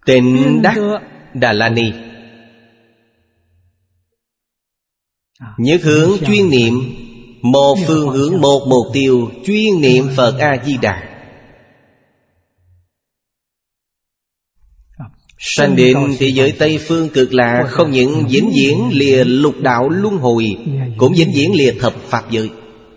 Tịnh Đắc Đà La Ni. Nhất hướng chuyên niệm, một phương hướng, một mục tiêu, chuyên niệm Phật A-di-đà. Sanh đến thế giới Tây Phương Cực Lạc, không những vĩnh viễn lìa lục đạo luân hồi, cũng vĩnh viễn lìa thập pháp giới.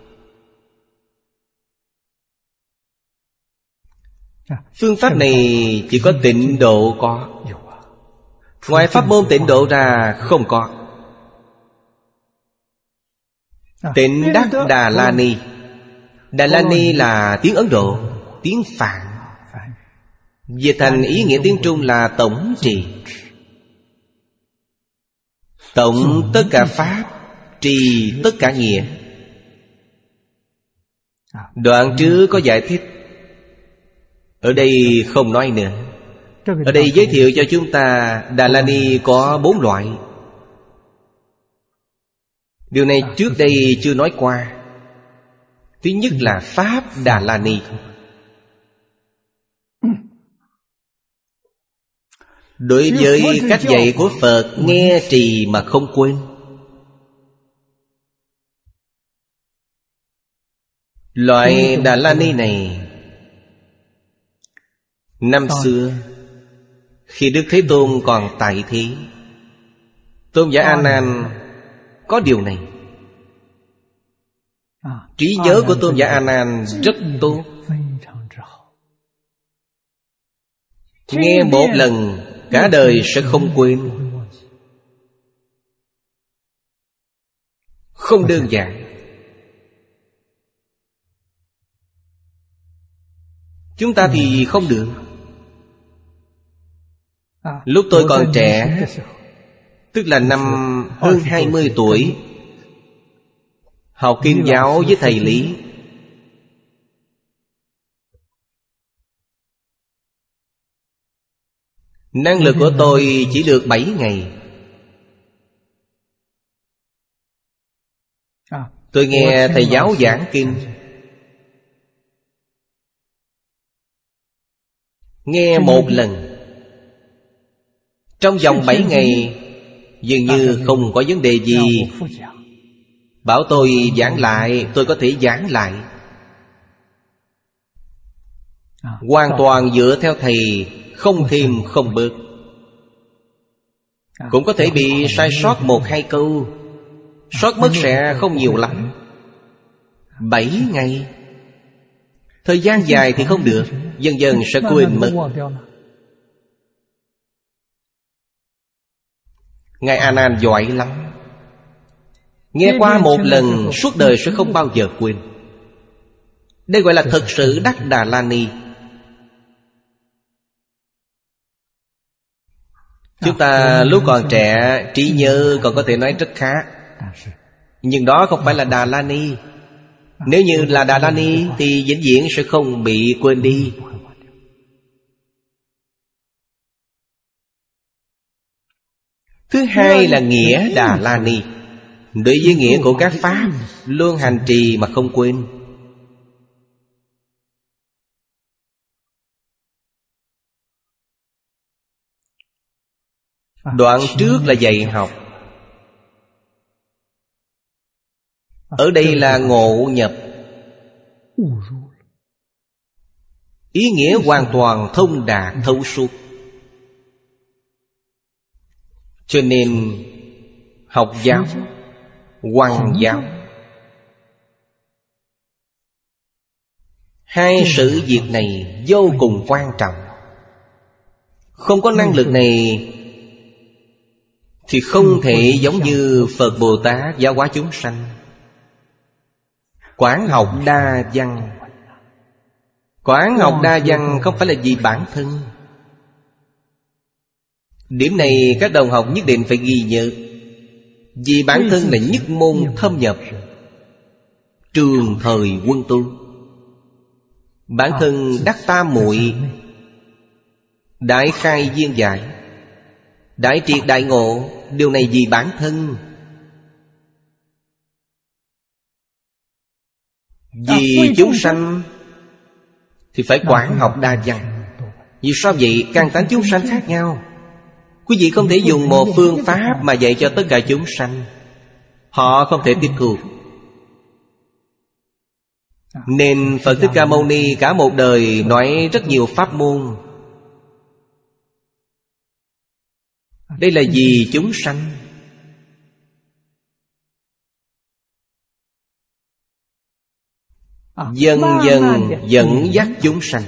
Phương pháp này chỉ có Tịnh Độ có, ngoài pháp môn Tịnh Độ ra không có. Tịnh Đắc Đà La Ni. Đà La Ni là tiếng Ấn Độ, tiếng Phạn. Về thành ý nghĩa tiếng Trung là tổng trì. Tổng tất cả pháp, trì tất cả nghĩa. Đoạn trước có giải thích, ở đây không nói nữa. Ở đây giới thiệu cho chúng ta Đà La Ni có 4 loại. Điều này trước đây chưa nói qua. Thứ nhất là Pháp Đà La Ni. Đối với cách dạy của Phật, nghe trì mà không quên. Loại Đà La Ni này, năm xưa khi Đức Thế Tôn còn tại thế, Tôn giả A Nan có điều này. Trí nhớ của Tôn giả A Nan rất tốt. Nghe một lần cả đời sẽ không quên. Không đơn giản. Chúng ta thì không được. Lúc tôi còn trẻ, tức là năm hơn 20 tuổi, học Kinh giáo với thầy Lý. Năng lực của tôi chỉ được 7 ngày. Tôi nghe thầy giáo giảng kinh, nghe một lần. Trong vòng 7 ngày dường như không có vấn đề gì. Bảo tôi giảng lại, tôi có thể giảng lại. Hoàn toàn dựa theo thầy, không thêm không bớt. Cũng có thể bị sai sót 1-2 câu, sót mất sẽ không nhiều lắm. 7 ngày. Thời gian dài thì không được, dần dần sẽ quên mất. Ngài A Nan giỏi lắm. Nghe qua một lần, suốt đời sẽ không bao giờ quên. Đây gọi là thật sự đắc Đà La Ni. Chúng ta lúc còn trẻ, trí nhớ còn có thể nói rất khá. Nhưng đó không phải là Đà La Ni. Nếu như là Đà La Ni thì vĩnh viễn sẽ không bị quên đi. Thứ hai là nghĩa Đà La Ni. Đối với nghĩa của các pháp, luôn hành trì mà không quên. Đoạn trước là dạy học. Ở đây là ngộ nhập. Ý nghĩa hoàn toàn thông đạt thấu suốt. Cho nên học giáo, hoằng giáo, hai sự việc này vô cùng quan trọng. Không có năng lực này thì không thể giống như Phật Bồ Tát giáo hóa chúng sanh. Quán học đa văn. Quán học đa văn không phải là vì bản thân. Điểm này các đồng học nhất định phải ghi nhớ. Vì bản thân là nhất môn thâm nhập, trường thời quân tu. Bản thân đắc tam muội, đại khai viên giải, đại triệt đại ngộ. Điều này vì bản thân. Vì chúng sanh thì phải quán học đa văn. Vì sao vậy? Căn tánh chúng sanh khác nhau. Quý vị không thể dùng một phương pháp mà dạy cho tất cả chúng sanh. Họ không thể tiếp thu. Nên Phật Thích Ca Mâu Ni cả một đời nói rất nhiều pháp môn. Đây là vì chúng sanh. Dần dần dẫn dắt chúng sanh.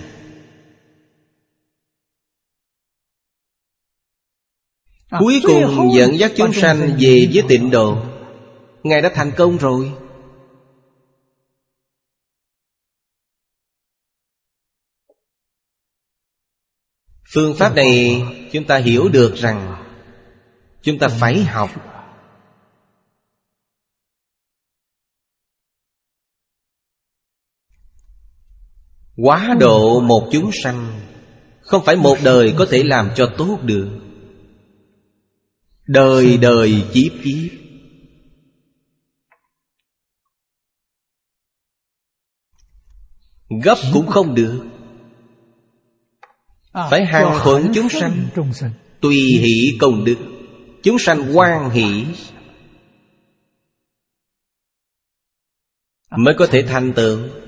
Cuối cùng dẫn dắt chúng sanh về với tịnh độ. Ngài đã thành công rồi. Phương pháp này chúng ta hiểu được rằng chúng ta phải học. Quá độ một chúng sanh không phải một đời có thể làm cho tốt được. Đời đời kiếp kiếp. Gấp cũng không được. Phải hàng thuận chúng sanh, tùy hỷ công đức. Chúng sanh hoan hỷ mới có thể thành tựu.